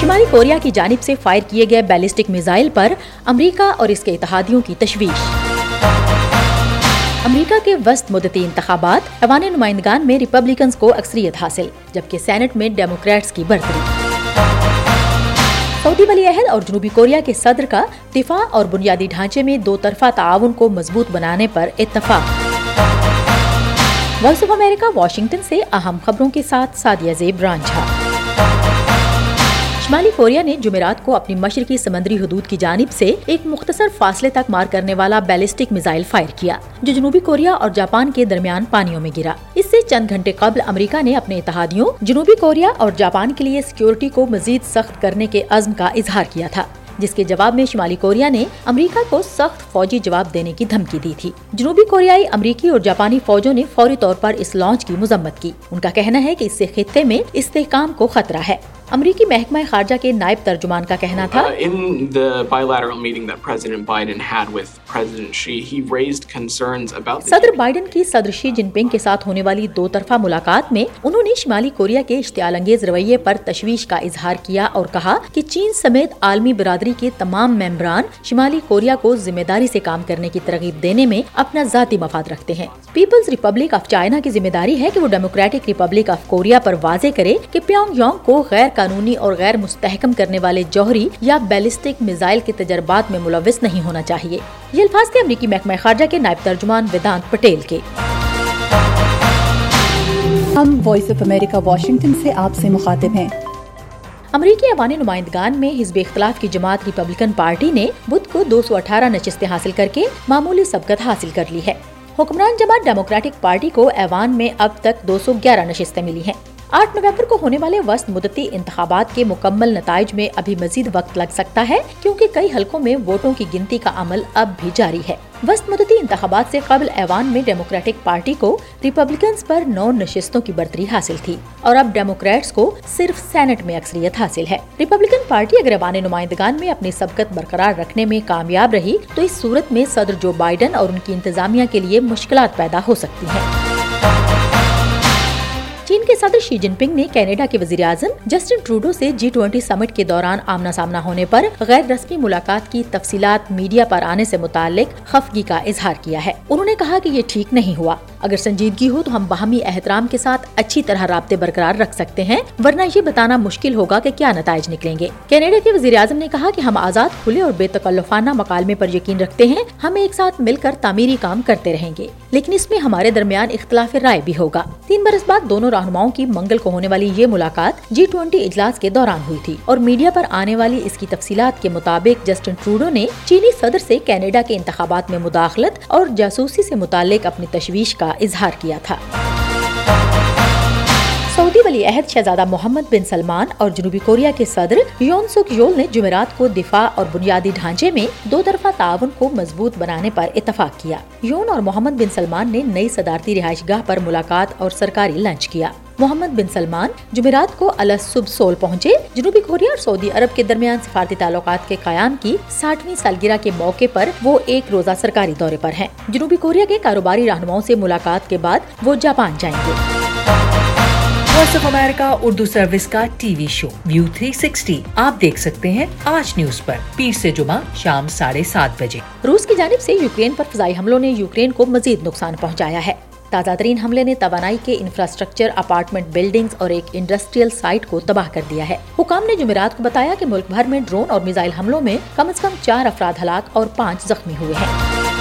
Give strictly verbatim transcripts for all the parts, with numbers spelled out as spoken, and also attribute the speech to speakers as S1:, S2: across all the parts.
S1: شمالی کوریا کی جانب سے فائر کیے گئے بیلسٹک میزائل پر امریکہ اور اس کے اتحادیوں کی تشویش۔ امریکہ کے وسط مدتی انتخابات، ایوان نمائندگان میں ریپبلکنز کو اکثریت حاصل، جبکہ سینٹ میں ڈیموکریٹس کی برتری۔ سعودی ولی عہد اور جنوبی کوریا کے صدر کا دفاع اور بنیادی ڈھانچے میں دو طرفہ تعاون کو مضبوط بنانے پر اتفاق۔ وائس آف امریکہ واشنگٹن سے اہم خبروں کے ساتھ سعدیہ زیب رانجھا۔ شمالی کوریا نے جمعرات کو اپنی مشرقی سمندری حدود کی جانب سے ایک مختصر فاصلے تک مار کرنے والا بیلسٹک میزائل فائر کیا، جو جنوبی کوریا اور جاپان کے درمیان پانیوں میں گرا۔ اس سے چند گھنٹے قبل امریکہ نے اپنے اتحادیوں جنوبی کوریا اور جاپان کے لیے سیکیورٹی کو مزید سخت کرنے کے عزم کا اظہار کیا تھا، جس کے جواب میں شمالی کوریا نے امریکہ کو سخت فوجی جواب دینے کی دھمکی دی تھی۔ جنوبی کوریائی، امریکی اور جاپانی فوجوں نے فوری طور پر اس لانچ کی مذمت کی۔ ان کا کہنا ہے کہ اس سے خطے میں استحکام کو خطرہ ہے۔ امریکی محکمہ خارجہ کے نائب ترجمان کا کہنا تھا، صدر بائیڈن کی صدر شی جن پنگ کے ساتھ ہونے والی دو طرفہ ملاقات میں انہوں نے شمالی کوریا کے اشتعال انگیز رویے پر تشویش کا اظہار کیا اور کہا کہ چین سمیت عالمی برادری کے تمام ممبران شمالی کوریا کو ذمہ داری سے کام کرنے کی ترغیب دینے میں اپنا ذاتی مفاد رکھتے ہیں۔ پیپلز ریپبلک آف چائنا کی ذمہ داری ہے کہ وہ ڈیموکریٹک ریپبلک آف کوریا پر واضح کرے کہ پیونگ یانگ کو غیر قانونی اور غیر مستحکم کرنے والے جوہری یا بیلسٹک میزائل کے تجربات میں ملوث نہیں ہونا چاہیے۔ یہ الفاظ تھے امریکی محکمہ خارجہ کے نائب ترجمان ویدانت پٹیل کے۔
S2: ہم وائس آف امریکہ واشنگٹن سے آپ سے مخاطب ہیں۔
S1: امریکی ایوان نمائندگان میں حزب اختلاف کی جماعت ریپبلکن پارٹی نے بدھ کو دو سو اٹھارہ نشستیں حاصل کر کے معمولی سبقت حاصل کر لی ہے۔ حکمران جماعت ڈیموکریٹک پارٹی کو ایوان میں اب تک دو سو گیارہ نشستیں ملی ہیں۔ آٹھ نومبر کو ہونے والے وسط مدتی انتخابات کے مکمل نتائج میں ابھی مزید وقت لگ سکتا ہے، کیونکہ کئی حلقوں میں ووٹوں کی گنتی کا عمل اب بھی جاری ہے۔ وسط مدتی انتخابات سے قبل ایوان میں ڈیموکریٹک پارٹی کو ریپبلکنز پر نو نشستوں کی برتری حاصل تھی اور اب ڈیموکریٹس کو صرف سینٹ میں اکثریت حاصل ہے۔ ریپبلکن پارٹی اگر ایوان نمائندگان میں اپنی سبقت برقرار رکھنے میں کامیاب رہی تو اس صورت میں صدر جو بائیڈن اور ان کی انتظامیہ کے لیے مشکلات پیدا ہو سکتی ہیں۔ چین کے صدر شی جن پنگ نے کینیڈا کے وزیر اعظم جسٹن ٹروڈو سے جی ٹوئنٹی سمٹ کے دوران آمنا سامنا ہونے پر غیر رسمی ملاقات کی تفصیلات میڈیا پر آنے سے متعلق خفگی کا اظہار کیا ہے۔ انہوں نے کہا کہ یہ ٹھیک نہیں ہوا۔ اگر سنجیدگی ہو تو ہم باہمی احترام کے ساتھ اچھی طرح رابطے برقرار رکھ سکتے ہیں، ورنہ یہ بتانا مشکل ہوگا کہ کیا نتائج نکلیں گے۔ کینیڈا کے وزیر اعظم نے کہا کہ ہم آزاد، کھلے اور بے تکلفانہ مکالمے پر یقین رکھتے ہیں۔ ہم ایک ساتھ مل کر تعمیری کام کرتے رہیں گے، لیکن اس میں ہمارے درمیان اختلاف رائے بھی ہوگا۔ تین برس بعد دونوں رہنماؤں کی منگل کو ہونے والی یہ ملاقات جی ٹوئنٹی اجلاس کے دوران ہوئی تھی اور میڈیا پر آنے والی اس کی تفصیلات کے مطابق جسٹن ٹروڈو نے چینی صدر سے کینیڈا کے انتخابات میں مداخلت اور جاسوسی سے متعلق اپنی تشویش کا اظہار کیا تھا۔ سعودی ولی عہد شہزادہ محمد بن سلمان اور جنوبی کوریا کے صدر یون سک یول نے جمعرات کو دفاع اور بنیادی ڈھانچے میں دو طرفہ تعاون کو مضبوط بنانے پر اتفاق کیا۔ یون اور محمد بن سلمان نے نئی صدارتی رہائش گاہ پر ملاقات اور سرکاری لنچ کیا۔ محمد بن سلمان جمعرات کو الصبح سول پہنچے۔ جنوبی کوریا اور سعودی عرب کے درمیان سفارتی تعلقات کے قیام کی ساٹھویں سالگرہ کے موقع پر وہ ایک روزہ سرکاری دورے پر ہیں۔ جنوبی کوریا کے کاروباری رہنماؤں سے ملاقات کے بعد وہ جاپان جائیں گے۔
S3: Voice of America Urdu service کا T V show View three sixty آپ دیکھ سکتے ہیں آج نیوز پر پیر سے جمعہ شام ساڑھے سات بجے۔
S1: روس کی جانب سے یوکرین پر فضائی حملوں نے یوکرین کو مزید نقصان پہنچایا ہے۔ تازہ ترین حملے نے توانائی کے انفراسٹرکچر، اپارٹمنٹ بلڈنگز اور ایک انڈسٹریل سائٹ کو تباہ کر دیا ہے۔ حکام نے جمعرات کو بتایا کہ ملک بھر میں ڈرون اور میزائل حملوں میں کم از کم چار افراد ہلاک اور پانچ زخمی ہوئے ہیں۔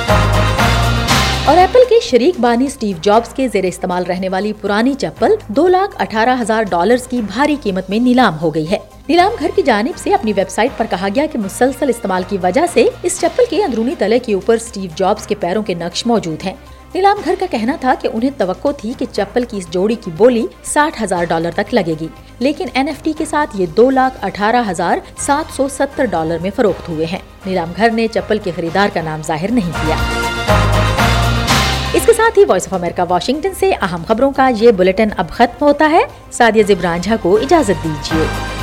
S1: اور ایپل کے شریک بانی اسٹیو جابز کے زیر استعمال رہنے والی پرانی چپل دو لاکھ اٹھارہ ہزار ڈالرز کی بھاری قیمت میں نیلام ہو گئی ہے۔ نیلام گھر کی جانب سے اپنی ویب سائٹ پر کہا گیا کہ مسلسل استعمال کی وجہ سے اس چپل کے اندرونی تلے کے اوپر اسٹیو جابز کے پیروں کے نقش موجود ہیں۔ نیلام گھر کا کہنا تھا کہ انہیں توقع تھی کہ چپل کی اس جوڑی کی بولی ساٹھ ہزار ڈالر تک لگے گی، لیکن این ایف ٹی کے ساتھ یہ دو لاکھ اٹھارہ ہزار سات سو ستر ڈالر میں فروخت ہوئے ہیں۔ نیلام گھر نے چپل کے خریدار کا نام ظاہر نہیں کیا۔ اس کے ساتھ ہی وائس آف امریکہ واشنگٹن سے اہم خبروں کا یہ بلیٹن اب ختم ہوتا ہے۔ سعدیہ زیب رانجھا کو اجازت دیجیے۔